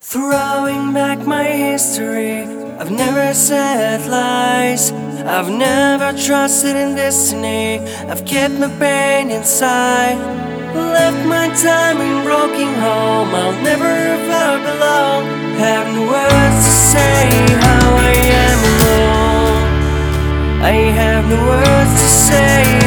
Throwing back my history, I've never said lies. I've never trusted in destiny. I've kept my pain inside. Left my time in broken home. I'll never ever belong. Have no words to say how I am alone. I have no words to say